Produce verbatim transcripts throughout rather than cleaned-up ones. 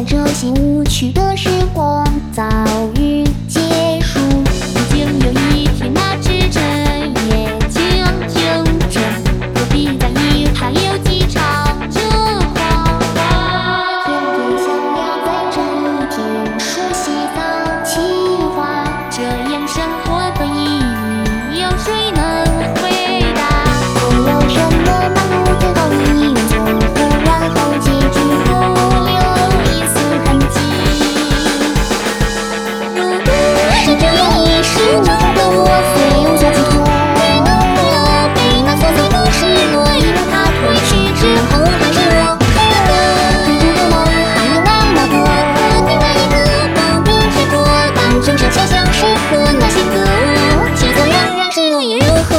这些无趣的时光早已结束。已经有一天，那指针也将停止，何必在意还有几场这谎话？天天想要在这一天书写早起话，这样生活的意义，有谁能回答？会有什么忙碌最后一人错过，然后结局不留一丝痕迹？如果是这样一世无助的我，虽无所寄托，没能了被那琐碎的失落，因为它褪去之后还是我追逐的梦还有那么多。可定那一刻不必执着，当钟声敲响时刻那些歌，气色冉冉失落又如何？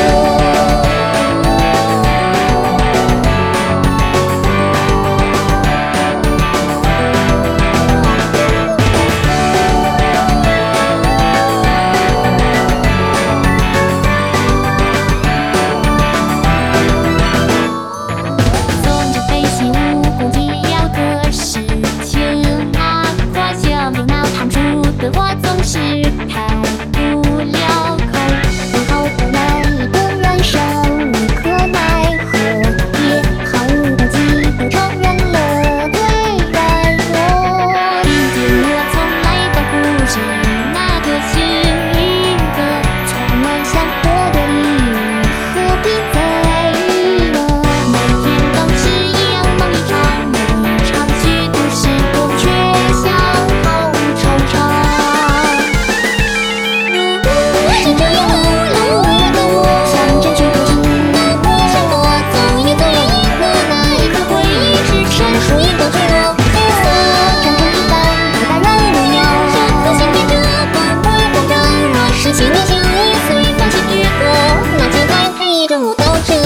总着飞行无关紧要的事情啊，花香有那弹出的话总是开不了口，最后的那一个人生无可奈何，也毫无顾忌地承认了对软弱。毕竟我从来都不是那个幸运的，从未想过的意义，何必在意呢？每天都是一样梦一场，梦一场，虚度时光却相好惆怅。如果是这样无劳无怨的我，想争取过去那不要闪躲，总也总有一刻，那一刻回忆只剩输赢的坠落。黑色战争一般不打扰我鸟，这颗心变得不会慌张。若是心里心里随放弃许多，那就在陪着我到这。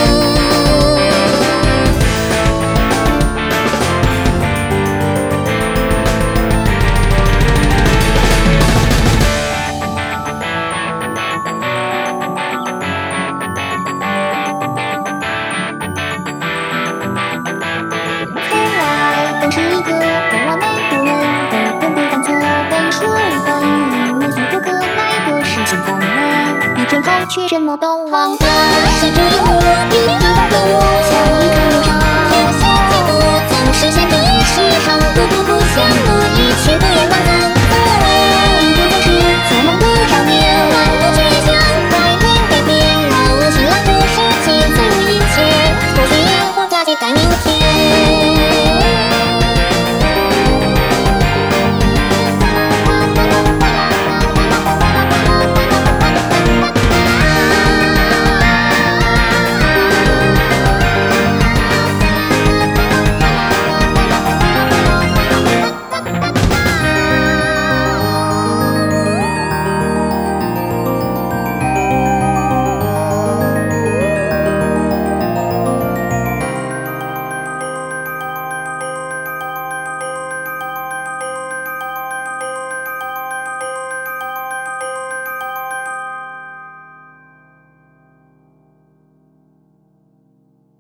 从来都是一个不完美的人，被本不当作被说的语，无所不可奈的事情泛滥，你最后却什么都忘了。是这样无比激动的我，像一颗